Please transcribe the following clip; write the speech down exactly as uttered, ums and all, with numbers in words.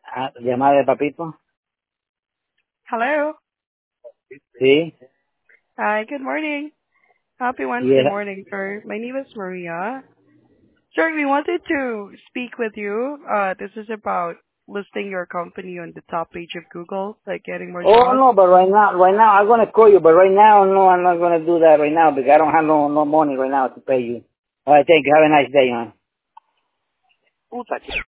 Ah, llamada de papito. Hello. Sí. Hi, good morning. Happy Wednesday Yeah. morning, sir. My name is Maria. Sir, we wanted to speak with you. Uh, this is about listing your company on the top page of Google, like getting more Oh jobs. no, but right now, right now I'm gonna call you, but right now, no, I'm not gonna do that right now because I don't have no no money right now to pay you. All right, thank you. Have a nice day, man. Puta,